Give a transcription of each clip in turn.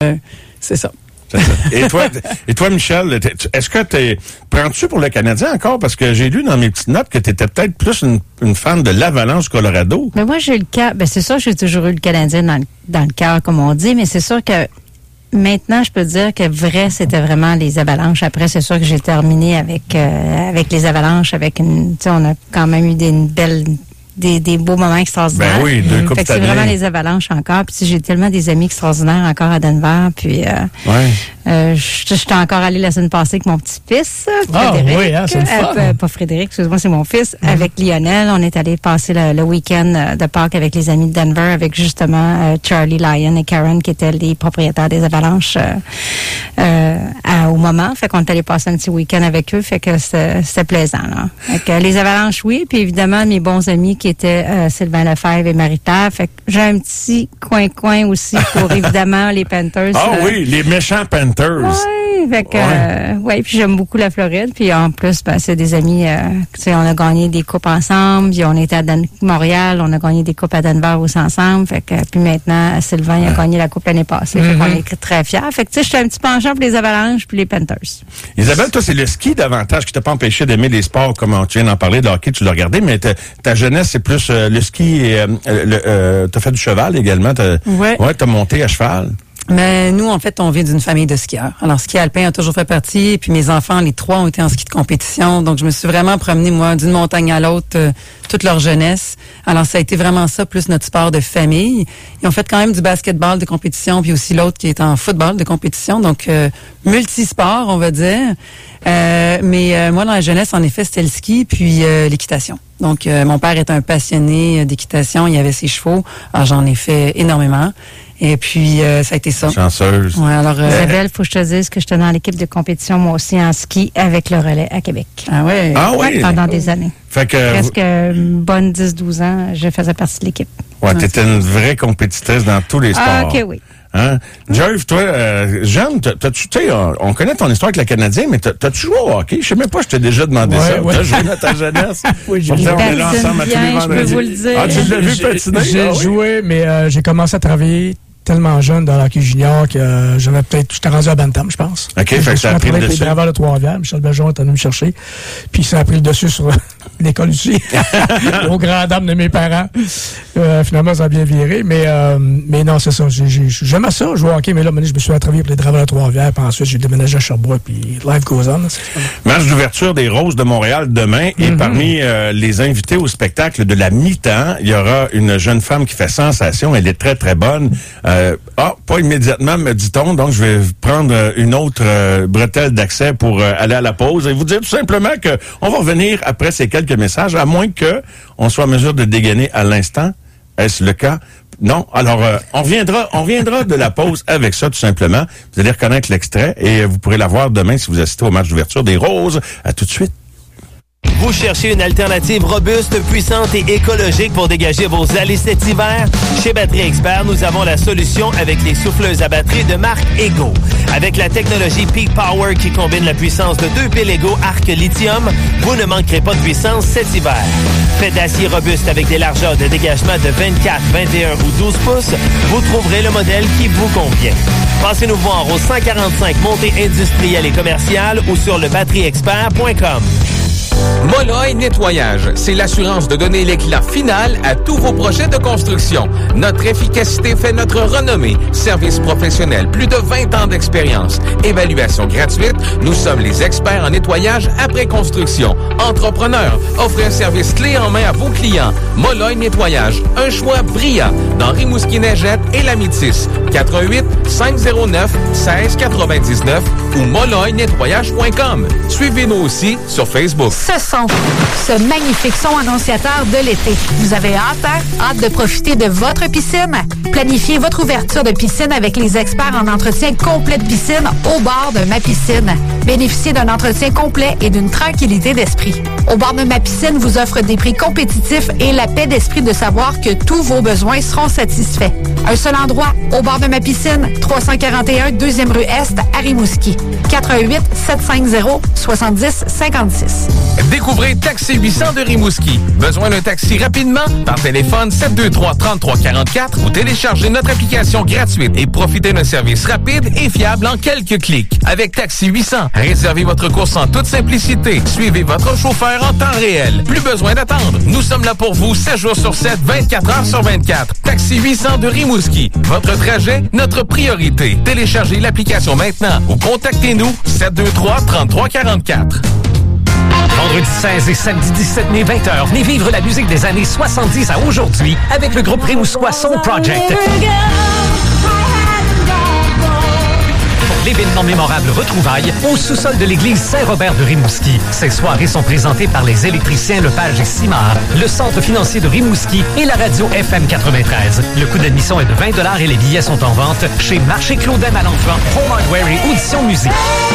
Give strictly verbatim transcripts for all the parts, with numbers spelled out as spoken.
Euh, c'est ça. Et toi, et toi, Michel, est-ce que t'es prends-tu pour le Canadien encore? Parce que j'ai lu dans mes petites notes que tu étais peut-être plus une, une fan de l'Avalanche Colorado. Mais moi, j'ai le cas. Ben c'est sûr, j'ai toujours eu le Canadien dans le, dans le cœur, comme on dit, mais c'est sûr que maintenant, je peux dire que vrai, c'était vraiment les Avalanches. Après, c'est sûr que j'ai terminé avec euh, avec les Avalanches, avec une. Tu sais, on a quand même eu des une belle. Des, des beaux moments extraordinaires. Ben oui, deux mmh. coupes Fait que c'est vraiment les Avalanches encore. Puis j'ai tellement des amis extraordinaires encore à Denver. Puis euh, ouais. euh, j'étais encore allée la semaine passée avec mon petit-fils, Frédéric. Ah oui, hein, c'est le fun. Euh, pas Frédéric, excuse-moi, c'est mon fils. Mmh. Avec Lionel, on est allé passer le, le week-end de Pâques avec les amis de Denver, avec justement euh, Charlie, Lyon et Karen, qui étaient les propriétaires des Avalanches euh, euh, à, au moment. Fait qu'on est allé passer un petit week-end avec eux. Fait que c'était, c'était plaisant. Là. Fait que les Avalanches, oui. Puis évidemment, mes bons amis qui étaient euh, Sylvain Lefebvre et Marita. Fait que j'ai un petit coin-coin aussi pour évidemment les Panthers. Ah euh, oui, les méchants Panthers. Oui, fait que, ouais. euh, ouais, puis j'aime beaucoup la Floride. Puis en plus, ben, c'est des amis, euh, tu sais, on a gagné des coupes ensemble. Puis on était à Dan- Montréal, on a gagné des coupes à Denver aussi ensemble. Fait que, puis maintenant, Sylvain il a gagné la coupe l'année passée. Mm-hmm. Fait qu'on est très fiers. Fait que, tu sais, j'étais un petit penchant pour les Avalanches puis les Panthers. Isabelle, toi, c'est le ski davantage qui t'a pas empêché d'aimer les sports, comme tu viens d'en parler, de hockey, tu l'as regardé, mais ta, ta jeunesse, c'est plus euh, le ski et euh, le, euh, t'as fait du cheval également. T'as, ouais. Ouais, t'as monté à cheval. Mais nous, en fait, on vient d'une famille de skieurs. Alors, ski alpin a toujours fait partie. Puis mes enfants, les trois, ont été en ski de compétition. Donc, je me suis vraiment promenée, moi, d'une montagne à l'autre, euh, toute leur jeunesse. Alors, ça a été vraiment ça, plus notre sport de famille. Ils ont fait quand même du basketball de compétition, puis aussi l'autre qui est en football de compétition. Donc, euh, multisport, on va dire. Euh, mais euh, moi, dans la jeunesse, en effet, c'était le ski, puis euh, l'équitation. Donc, euh, mon père est un passionné d'équitation. Il avait ses chevaux. Alors, j'en ai fait énormément. Et puis, euh, ça a été ça. Chanceuse. Ouais, alors, euh, Isabelle, faut que je te dise que j'étais dans l'équipe de compétition, moi aussi, en ski, avec le relais à Québec. Ah ouais? Ah oui? Pendant des années. Fait que... Presque une bonne dix douze ans, je faisais partie de l'équipe. Ouais, t'étais une vraie compétitrice dans tous les sports. Ah, OK, oui. Hein? Jerve, toi, euh, Jeanne, t'as-tu, tu sais, on, on connaît ton histoire avec le Canadien, mais t'as, t'as-tu joué au hockey? Je sais même pas, je t'ai déjà demandé ouais, ça. Ouais. T'as joué dans ta jeunesse? Oui, j'ai joué. joué. On est là ensemble à tous les vendredis. Je peux vous le dire. Ah, tu l'as vu patiner? J'ai ah, joué, oui? mais euh, j'ai commencé à travailler tellement jeune dans le hockey junior que euh, j'avais peut-être, j'étais rendu à Bantam, je pense. OK, fait que ça a pris le dessus. Les Draveurs de Trois-Rivières, Michel Bergeron est venu me chercher, puis ça a pris le dessus sur l'école aussi, aux grandes dames de mes parents. Euh, finalement, ça a bien viré, mais euh, mais non, c'est ça. J'ai, j'ai, j'aimais ça, jouer au hockey, mais là, je me suis travaillé pour les Draveurs de Trois-Rivières, puis ensuite, j'ai déménagé à Sherbrooke, puis life goes on. Match d'ouverture des Roses de Montréal demain, mm-hmm. et parmi euh, les invités au spectacle de la mi-temps, il y aura une jeune femme qui fait sensation. Elle est très, très bonne. Euh, ah, pas immédiatement, me dit-on, donc je vais prendre euh, une autre euh, bretelle d'accès pour euh, aller à la pause et vous dire tout simplement que on va revenir après ces quelques messages, à moins que on soit en mesure de dégainer à l'instant. Est-ce le cas? Non. Alors, euh, on reviendra, on reviendra de la pause avec ça, tout simplement. Vous allez reconnaître l'extrait et vous pourrez la voir demain si vous assistez au match d'ouverture des Roses. À tout de suite. Vous cherchez une alternative robuste, puissante et écologique pour dégager vos allées cet hiver? Chez Batterie Expert, nous avons la solution avec les souffleuses à batterie de marque Ego. Avec la technologie Peak Power qui combine la puissance de deux piles Ego Arc Lithium, vous ne manquerez pas de puissance cet hiver. Fait d'acier robuste avec des largeurs de dégagement de vingt-quatre, vingt et un ou douze pouces, vous trouverez le modèle qui vous convient. Passez nous voir au cent quarante-cinq Montée industrielle et commerciale ou sur le batterie expert point com. Molloy Nettoyage, c'est l'assurance de donner l'éclat final à tous vos projets de construction. Notre efficacité fait notre renommée. Service professionnel, plus de vingt ans d'expérience. Évaluation gratuite, nous sommes les experts en nettoyage après construction. Entrepreneurs, offrez un service clé en main à vos clients. Molloy Nettoyage, un choix brillant dans Rimouski-Neigette et la Métis. quatre un huit, cinq zéro neuf, un six neuf neuf ou molloy nettoyage point com. Suivez-nous aussi sur Facebook. Ce son, ce magnifique son annonciateur de l'été. Vous avez hâte, hein? Hâte de profiter de votre piscine? Planifiez votre ouverture de piscine avec les experts en entretien complet de piscine au bord de Ma Piscine. Bénéficiez d'un entretien complet et d'une tranquillité d'esprit. Au bord de Ma Piscine vous offre des prix compétitifs et la paix d'esprit de savoir que tous vos besoins seront satisfaits. Un seul endroit, au bord de Ma Piscine, trois cent quarante et un deuxième rue Est à Rimouski. quatre un huit, sept cinq zéro, six zéro cinq six. Découvrez Taxi huit cents de Rimouski. Besoin d'un taxi rapidement? Par téléphone sept deux trois, trois trois quatre quatre ou téléchargez Téléchargez notre application gratuite et profitez d'un service rapide et fiable en quelques clics. Avec Taxi huit cents, réservez votre course en toute simplicité. Suivez votre chauffeur en temps réel. Plus besoin d'attendre. Nous sommes là pour vous sept jours sur sept, vingt-quatre heures sur vingt-quatre. Taxi huit cents de Rimouski. Votre trajet, notre priorité. Téléchargez l'application maintenant ou contactez-nous sept deux trois, trente-trois quarante-quatre. Vendredi seize et samedi dix-sept mai, vingt heures, venez vivre la musique des années soixante-dix à aujourd'hui avec le groupe Rimouskois Soul Project. Pour l'événement mémorable Retrouvailles au sous-sol de l'église Saint-Robert de Rimouski. Ces soirées sont présentées par les électriciens Lepage et Simard, le centre financier de Rimouski et la radio F M quatre-vingt-treize. Le coût d'admission est de vingt dollars et les billets sont en vente chez Marché Claudem à l'Enfant, Home Hardware et Audition Musique.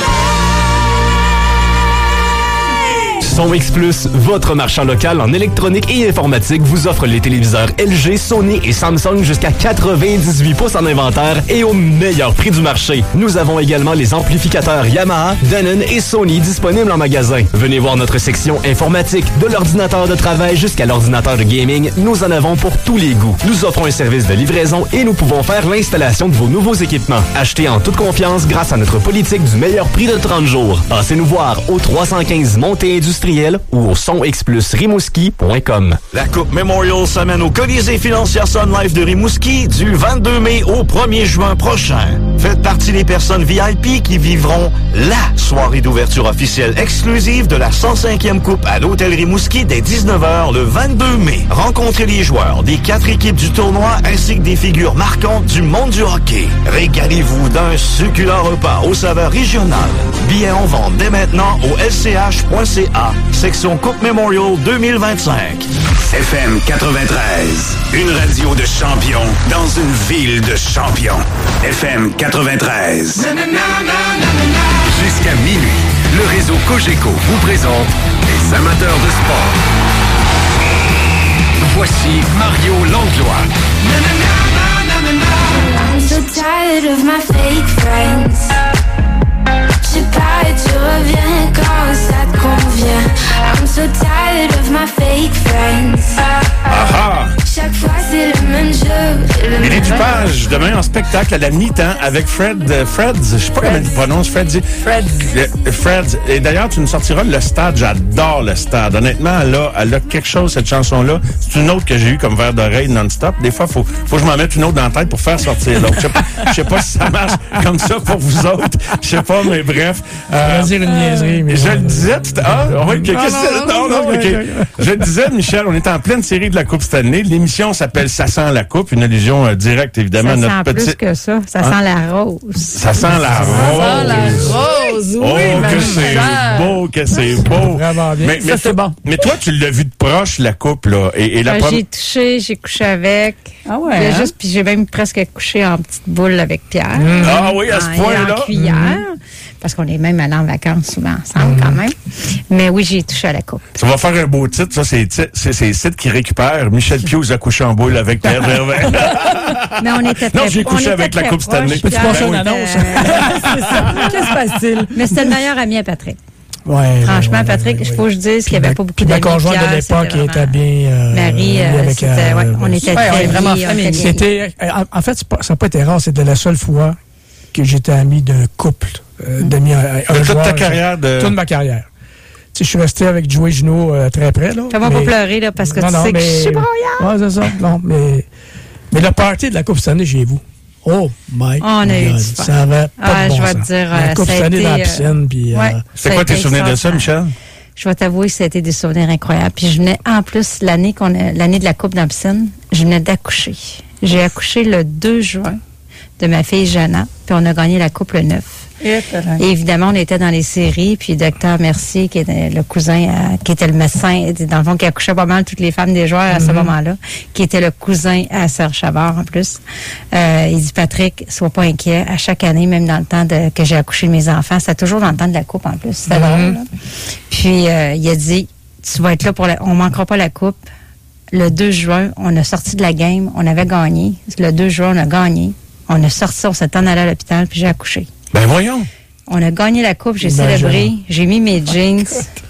SonX Plus, votre marchand local en électronique et informatique, vous offre les téléviseurs L G, Sony et Samsung jusqu'à quatre-vingt-dix-huit pouces en inventaire et au meilleur prix du marché. Nous avons également les amplificateurs Yamaha, Denon et Sony disponibles en magasin. Venez voir notre section informatique. De l'ordinateur de travail jusqu'à l'ordinateur de gaming, nous en avons pour tous les goûts. Nous offrons un service de livraison et nous pouvons faire l'installation de vos nouveaux équipements. Achetez en toute confiance grâce à notre politique du meilleur prix de trente jours. Passez nous voir au trois cent quinze Montée Industrielle ou au son x plus rimouski point com. La Coupe Memorial s'amène au Colisée Financière Sun Life de Rimouski du vingt-deux mai au premier juin prochain. Faites partie des personnes V I P qui vivront la soirée d'ouverture officielle exclusive de la cent cinquième Coupe à l'Hôtel Rimouski dès dix-neuf heures le vingt-deux mai. Rencontrez les joueurs des quatre équipes du tournoi ainsi que des figures marquantes du monde du hockey. Régalez-vous d'un succulent repas aux saveurs régionales. Billets en vente dès maintenant au L C H point C A. Section Coupe Memorial deux mille vingt-cinq. F M quatre-vingt-treize. Une radio de champions dans une ville de champions. F M quatre-vingt-treize. Jusqu'à minuit, le réseau Cogeco vous présente les amateurs de sport. Voici Mario Langlois. I'm so tired of my fake friends. Je sais pas et tu reviens quand ça te convient. I'm so tired of my fake friends. Aha! Chaque fois c'est le même jeu. Billy Dupage, demain en spectacle à la mi-temps avec Fred, euh, Fred, je sais pas comment il prononce, Fred. Fred. Le, Fred. Et d'ailleurs, tu nous sortiras Le Stade. J'adore Le Stade. Honnêtement, elle a, elle a quelque chose, cette chanson-là. C'est une autre que j'ai eue comme verre d'oreille non-stop. Des fois, faut, faut que je m'en mette une autre dans la tête pour faire sortir l'autre. Je sais pas, je sais pas si ça marche comme ça pour vous autres. Je sais pas, mais bref. Euh, je vais dire une niaiserie, mais je ouais. le disais, tu ah, oui, qu'est-ce que non, non, non, ok. Je le disais, Michel, on est en pleine série de la Coupe Stanley. L'émission s'appelle Ça sent la coupe, une allusion euh, directe, évidemment, Ça à sent notre plus petite... que ça. Ça Hein? sent la rose. Ça sent la Ça rose. sent la rose, oui, Oh, que ma c'est chère. beau, que c'est beau. Vraiment bien. Mais, mais Ça, c'est toi- bon. Mais toi, tu l'as vu de proche, la coupe, là. Et, et la Euh, prom- J'ai touché, j'ai couché avec. Ah ouais, J'ai hein? juste, puis j'ai même presque couché en petite boule avec Pierre. Ah oui, à ce En- point-là. En cuillère. Parce qu'on est même allés en vacances souvent ensemble quand même. Mais oui, j'ai touché à la coupe. Ça va faire un beau titre, ça. C'est c'est- c'est les sites qui récupèrent. Michel Pius a couché en boule avec Pierre Gervais. Mais on était Non, très- j'ai on couché était avec la très Coupe Stanley. proches, Peux-tu Pierre. passer une Euh, annonce? C'est ça. Que se passe-t-il? Mais c'était le meilleur ami à Patrick. Ouais, Franchement, ouais, Patrick, ouais, il ouais. faut que je dise qu'il n'y avait pas beaucoup Puis d'amis. ma conjointe Pierre, de l'époque c'était était vraiment- bien. euh, Marie, euh, avec, c'était, euh, ouais, on était Ouais, on très est vraiment liés, on famille. était liés. C'était, euh, en, en fait, c'est pas- ça n'a pas été rare. C'était la seule fois que j'étais ami d'un couple euh, d'amis. Un, De un toute joueur, ta carrière de... Toute ma carrière. Tu sais, je suis resté avec Joey Junot euh, très près. Là, Fais-moi mais- pas pleurer, là, parce que Non, tu non, sais que mais- je suis broyante. Ouais, c'est ça. Non, mais, mais le party de la Coupe Stanley chez vous. Oh my On a eu God. du fun. Ça avait pas Ah, de bon je vais sens. te dire, La euh, Coupe ça a Stanley été, dans la euh, piscine. Puis, ouais. euh, C'est quoi tes souvenirs de ça, Michel? Je vais t'avouer que ça a été des souvenirs incroyables. Puis je venais, en plus, l'année qu'on a, l'année de la Coupe dans la piscine, je venais d'accoucher. J'ai accouché le deux juin de ma fille Jana, puis on a gagné la Coupe le neuf. Et évidemment, on était dans les séries, puis docteur Mercier, qui était le cousin, à- qui était le médecin, dans le fond, qui accouchait pas mal toutes les femmes des joueurs à ce Mhm. moment-là, qui était le cousin à Serge Chavard, en plus. Euh, il dit, Patrick, sois pas inquiet. À chaque année, même dans le temps de, que j'ai accouché de mes enfants, c'était toujours dans le temps de la coupe, en plus. C'était Mhm. drôle, là. Puis, euh, il a dit, tu vas être là pour la, on manquera pas la coupe. Le deux juin, on a sorti de la game, on avait gagné. Le deux juin, on a gagné. On a sorti, on s'est en allé à l'hôpital, puis j'ai accouché. Ben voyons. On a gagné la coupe, j'ai Ben, célébré, j'ai mis mes jeans,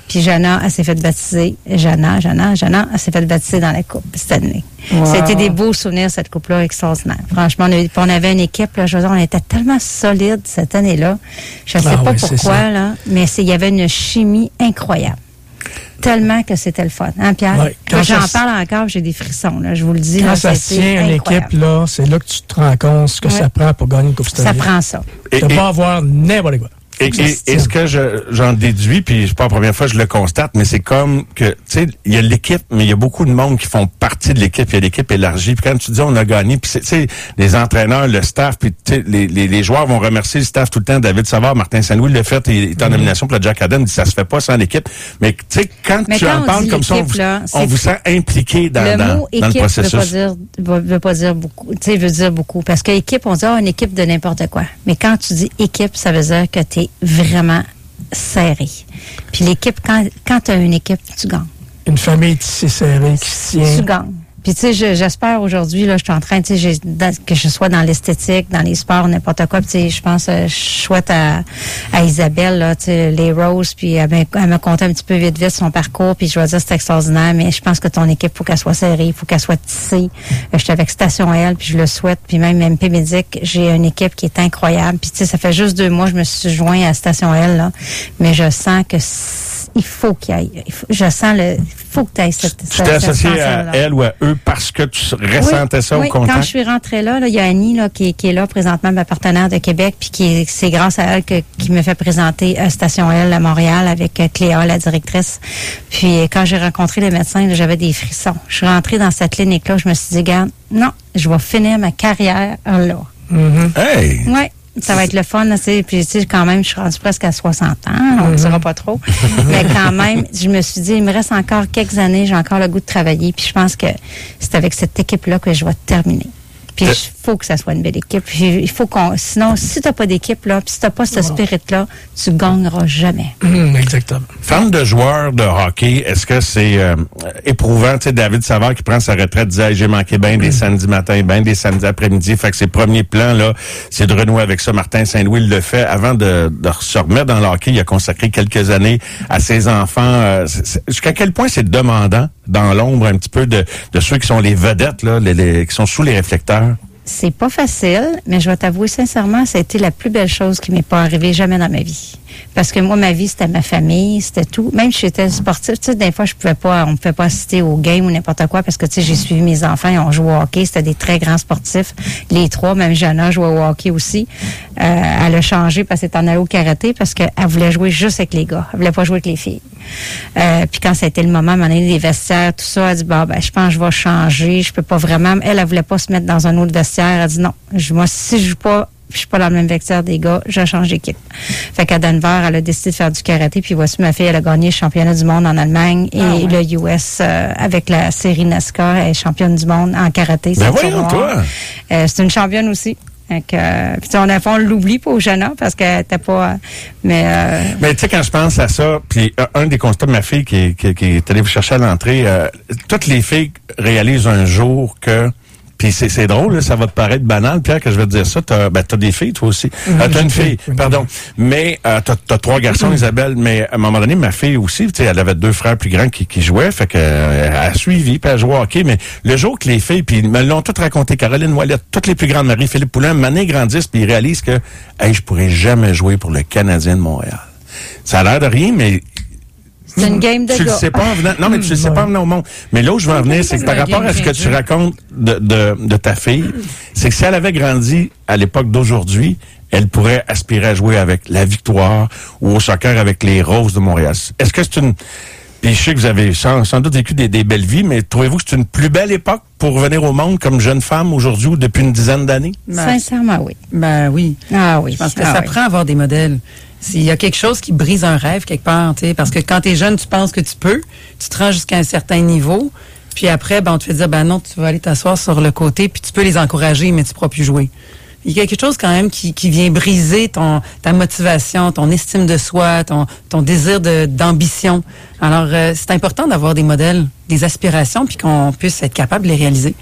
Puis Jana, elle s'est fait baptiser. Jana, Jana, Jana, elle s'est fait baptiser dans la coupe cette année. Wow. Ça a été des beaux souvenirs, cette coupe-là, extraordinaire. Franchement, on, a, on avait une équipe, là, je veux dire, on était tellement solide cette année-là. Je ne sais Ah pas oui, c'est pourquoi, ça. là, mais il y avait une chimie incroyable. Tellement que c'était le fun. Hein, Pierre? Ouais, quand Quand j'en ça- parle encore, j'ai des frissons, là, je vous le dis. Quand là, ça c'est- se tient c'est une incroyable. équipe, là, c'est là que tu te rends compte ce que Ouais. ça prend pour gagner une Coupe Ça Stanley. prend ça. Tu Et- peux et- pas avoir n'importe quoi. Et, et, et ce que je, j'en déduis, puis c'est pas la première fois que je le constate, mais c'est comme que, tu sais, il y a l'équipe, mais il y a beaucoup de monde qui font partie de l'équipe. Il y a l'équipe élargie. Puis quand tu dis on a gagné, puis tu sais, les entraîneurs, le staff, puis tu sais, les, les, les joueurs vont remercier le staff tout le temps. David Savard, Martin Saint-Louis l'a fait, il est en nomination pour le Jack Adams, il dit ça se fait pas sans l'équipe. Mais tu sais, quand Mais tu quand en on parles dit comme ça, on l'équipe, vous, là, on c'est- vous sent impliqué dans, le dans, mot dans le équipe processus. veut pas dire veut, veut pas dire beaucoup. Tu sais, veut dire beaucoup. Parce que équipe, on dit ah, une équipe de n'importe quoi. Mais quand tu dis équipe, ça veut dire que tu es vraiment serré. Puis l'équipe, quand, quand tu as une équipe, tu gagnes. Une famille tissée serrée qui se tient. Tu gagnes. Puis tu sais, je- j'espère aujourd'hui, là, je suis en train, tu sais, j'ai- dans- que je sois dans l'esthétique, dans les sports, n'importe quoi. Puis tu sais, je pense, euh, je souhaite à, à Isabelle, là, tu sais, les Roses, puis elle m'a elle m'a conté un petit peu vite vite son parcours, puis je vais dire c'est extraordinaire, mais je pense que ton équipe, faut qu'elle soit serrée, il faut qu'elle soit tissée. Euh, J'étais avec Station L, puis je le souhaite, puis même M P Médic, j'ai une équipe qui est incroyable. Puis tu sais, ça fait juste deux mois, je me suis joint à Station L, là, mais je sens que c- il faut qu'il y aille. Il faut- je sens le, il faut que tu ailles cette, Tu cette- t'es cette associé à pensée-là. elle ou à eux parce que tu ressentais Oui, ça oui. au contact? Quand je suis rentrée là, là, il y a Annie là, qui, qui est là présentement, ma partenaire de Québec, puis qui est- c'est grâce à elle que, qui me fait présenter à Station L à Montréal avec euh, Cléa, la directrice. Puis euh, quand j'ai rencontré les médecins, là, j'avais des frissons. Je suis rentrée dans cette clinique-là, je me suis dit, regarde, non, je vais finir ma carrière là. Mm-hmm. Hey! Ouais. Ça va être le fun, là, tu sais. Puis, tu sais, quand même, je suis rendue presque à soixante ans. On ne dira pas trop. Mais quand même, je me suis dit, il me reste encore quelques années, j'ai encore le goût de travailler. Puis, je pense que c'est avec cette équipe-là que je vais terminer. Puis, il faut que ça soit une belle équipe. Puis, il faut qu'on. Sinon, si tu n'as pas d'équipe, là, puis si tu n'as pas ce spirit-là, tu gagneras jamais. Hum, exactement. Femme de joueur de hockey, est-ce que c'est euh, éprouvant? Tu sais, David Savard qui prend sa retraite disait hey, j'ai manqué bien des samedis matins, bien des samedis après-midi. Fait que ses premiers plans, là, c'est de renouer avec ça. Martin Saint-Louis le fait. Avant de, de se remettre dans le hockey, il a consacré quelques années à ses enfants. Euh, c'est- c'est- jusqu'à quel point c'est demandant dans l'ombre un petit peu de, de ceux qui sont les vedettes, là, les, les- qui sont sous les réflecteurs? C'est pas facile, mais je vais t'avouer sincèrement, ça a été la plus belle chose qui m'est pas arrivée jamais dans ma vie. Parce que moi, ma vie, c'était ma famille, c'était tout. Même si j'étais sportive, tu sais, des fois, je pouvais pas, on ne pouvait pas assister aux games ou n'importe quoi parce que, tu sais, j'ai suivi mes enfants, ils ont joué au hockey, c'était des très grands sportifs. Les trois, même Jana jouait au hockey aussi. Euh, elle a changé parce qu'elle est en allée au karaté parce qu'elle voulait jouer juste avec les gars. Elle voulait pas jouer avec les filles. Euh, puis quand ça a été le moment, à un moment donné, les vestiaires, tout ça, elle a dit, bah, ben, je pense que je vais changer, je peux pas vraiment. Elle, elle voulait pas se mettre dans un autre vestiaire. Elle a dit, non, je, moi, si je joue pas, je suis pas dans le même vecteur des gars, je change d'équipe. Fait qu'à Denver, elle a décidé de faire du karaté, puis voici ma fille, elle a gagné le championnat du monde en Allemagne et Ah ouais. le U S euh, avec la série NASCAR, elle est championne du monde en karaté. Ben ceinture voyons, noire. toi! Euh, c'est une championne aussi. Fait que, euh, puis on a fait, on l'oublie pas au jeune homme parce qu'elle était pas, euh, mais euh, Mais tu sais, quand je pense à ça, puis euh, un des constats de ma fille qui, qui, qui est allée vous chercher à l'entrée, euh, toutes les filles réalisent un jour que... Puis c'est, c'est drôle, là, ça va te paraître banal, Pierre, que je vais te dire ça. T'as, ben, t'as des filles, toi aussi. Oui, Euh, t'as j'ai une une fille, fille. pardon. Mais euh, t'as, t'as trois garçons, Isabelle. Mais à un moment donné, ma fille aussi, tu sais, elle avait deux frères plus grands qui, qui jouaient, fait que euh, elle a suivi, puis elle jouait au hockey. Mais le jour que les filles, puis ils me l'ont toutes raconté, Caroline Ouellette, toutes les plus grandes, Marie-Philippe Poulin, Mané grandissent, puis ils réalisent que, hey, je pourrais jamais jouer pour le Canadien de Montréal. Ça a l'air de rien, mais c'est une game de tu le gars. sais pas en venant. Non, mais tu le sais pas en venant au monde. Mais là où je veux en venir, c'est que par rapport à ce que tu racontes de, de, de ta fille, c'est que si elle avait grandi à l'époque d'aujourd'hui, elle pourrait aspirer à jouer avec la Victoire ou au soccer avec les Roses de Montréal. Est-ce que c'est une... Puis je sais que vous avez sans, sans doute vécu des, des belles vies, mais trouvez-vous que c'est une plus belle époque pour venir au monde comme jeune femme aujourd'hui ou depuis une dizaine d'années? Ben, Sincèrement, oui. ben oui. Ah oui. Je pense que ah ça oui. prend à avoir des modèles. S'il y a quelque chose qui brise un rêve quelque part, tu sais, parce que quand t'es jeune, tu penses que tu peux, tu te rends jusqu'à un certain niveau, puis après, ben, on te fait dire, ben non, tu vas aller t'asseoir sur le côté, puis tu peux les encourager, mais tu pourras plus jouer. Il y a quelque chose quand même qui, qui vient briser ton ta motivation, ton estime de soi, ton, ton désir de, d'ambition. Alors, euh, c'est important d'avoir des modèles, des aspirations, puis qu'on puisse être capable de les réaliser.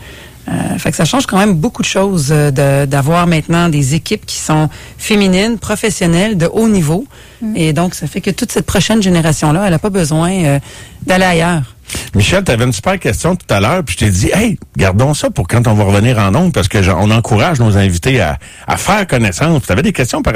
Euh, fait que ça change quand même beaucoup de choses euh, de, d'avoir maintenant des équipes qui sont féminines, professionnelles, de haut niveau. Mm. Et donc, ça fait que toute cette prochaine génération-là, elle n'a pas besoin euh, d'aller ailleurs. Michel, tu avais une super question tout à l'heure, puis je t'ai dit, hey, gardons ça pour quand on va revenir en ondes, parce que on encourage nos invités à, à faire connaissance. Tu avais des questions par